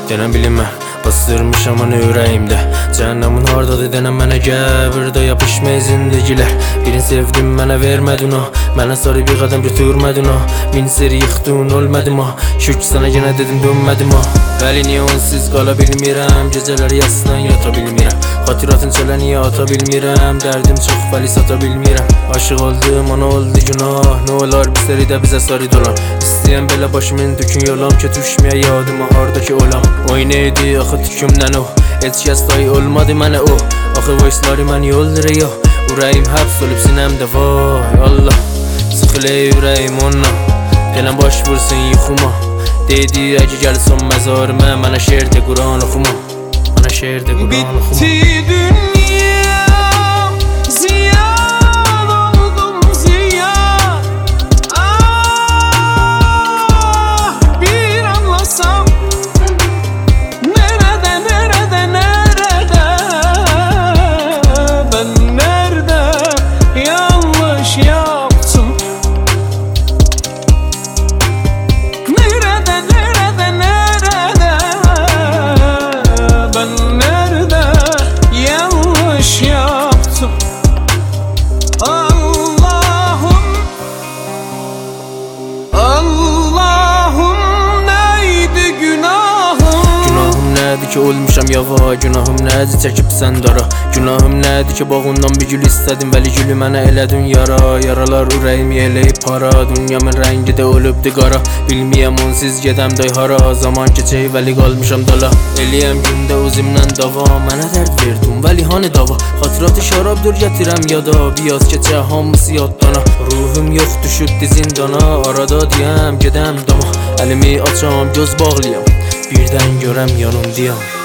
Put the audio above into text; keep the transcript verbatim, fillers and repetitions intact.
Denən bilim mən bastırmışam onu ürəyimdə. Cəhənnəmin hardadır denən mənə gəl. Burada yapışmaya zindagilər. Birini sevdim mənə vermədin o. Mənə sarı bir qədəm götürmədin o. Min seri yıxdın ölmədim o. Şükür sənə yenə dedim dönmədim o. Bəli niyə onsuz qala bilmirəm. Gecələr yasdan yata bilmirəm. Xatiratın çələ niyə ata bilmirəm. Dərdim çox bəli sata bilmirəm. Aşıq oldum ona oldu günah. Nə olar bizləri də bizə sarı dolan. İstəyən belə başımın dükün yolam ki düşməyə yadıma hardakı olam. O neydi axı tükümdən o. Heç kəs dayı olmadı mənə o. Axı voice'ları mən yoldur ya. Ürəyim həbs olub sinəmdə vay Allah. Sıxılə ürəyim ondan. Gələn baş vursun yuxuma. Dedi əgə gəlsən məzarımə. Mənə şeirdə Quran oxuma. Mənə şeirdə Quran oxuma. Bitti dünya, ziyan oldum ziyan. Ah, bir anlasam. Nerede, nerede, nerede? Ben nerede yanlış yaptım? Nerede, nerede, nerede? Ben nerede yanlış yaptım? Allah'ım, Allah'ım neydi günahım? Günahım nədir ki olmuşam yava. Günahım nədir çəkib sən dara. Günahım nədir ki bağından bir gül istədim. Vəli gülü mənə elədin yara. Yaralar ürəyimi eləyib para. Dünyamın rəngi də olubdu qara. Bilmiyəm onsuz gedəm day hara. Zaman keçək vəli qalmışam dala. Eləyəm gündə özümdən dava. Mənə dərd verdin vəli hani dava. Xatiratı şarabdır gətirəm yada. Biyaz keçə hamısı yaddana. Ruhum yox düşübdü zindana. Arada deyəm gedəm dama. Əlimi açam göz bağlayam. Birdən görəm yanımdayam.